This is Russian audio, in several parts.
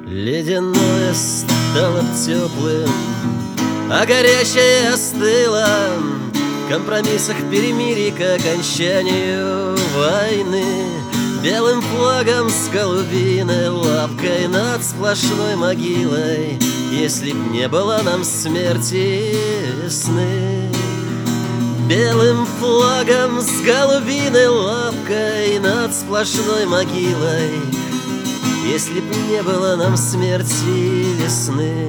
Ледяное стало теплым, а горячее остыло. В компромиссах перемирий к окончанию войны. Белым флагом с голубиной лапкой над сплошной могилой. Если б не было нам смерти весны. Белым флагом с голубиной лапкой над сплошной могилой. Если б не было нам смерти весны.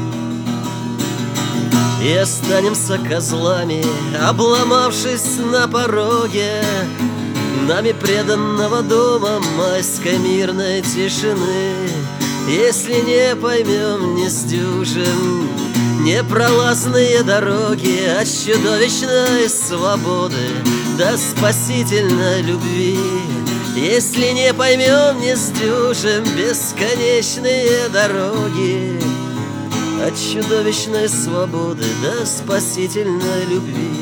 И останемся козлами, обломавшись на пороге нами преданного дома майской мирной тишины. Если не поймем, не сдюжим непролазные дороги от чудовищной свободы до спасительной любви. Если не поймем, не сдюжим бесконечные дороги от чудовищной свободы до спасительной любви.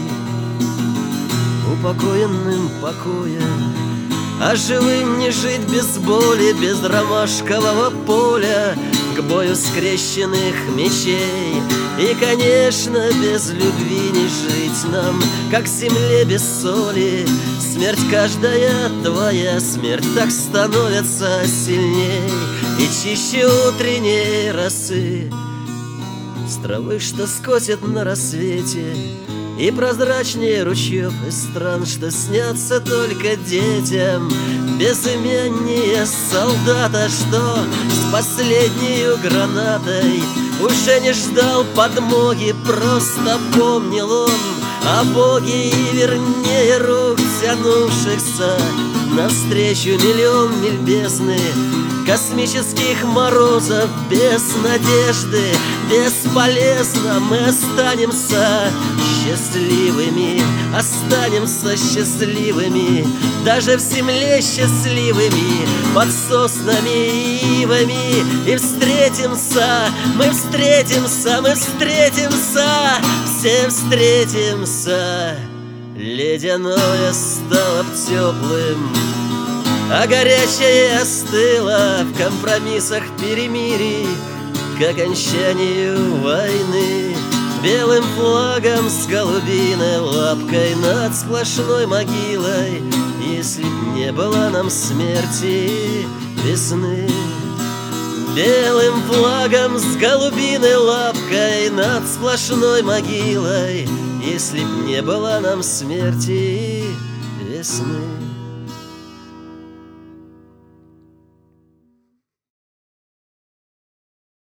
Упокоенным покоя, а живым не жить без боли, без ромашкового поля, к бою скрещенных мечей. И, конечно, без любви не жить нам, как земле без соли. Смерть каждая твоя, смерть так становится сильней и чище утренней росы, с травы, что скосит на рассвете, и прозрачнее ручьев и стран, что снятся только детям. Безымяннее солдата, что с последнею гранатой уже не ждал подмоги, просто помнил он о Боге и вернее рук, тянувшихся навстречу миллион миль бездны, космических морозов, без надежды. Бесполезно мы останемся счастливыми, останемся счастливыми, даже в земле счастливыми, под соснами и ивами. И встретимся, мы встретимся, мы встретимся, все встретимся. Ледяное стало б теплым, а горячее остыло в компромиссах перемирий к окончанию войны. Белым флагом с голубиной лапкой над сплошной могилой. Если б не было нам смерти весны. Белым флагом с голубиной лапкой над сплошной могилой. Если б не было нам смерти весны.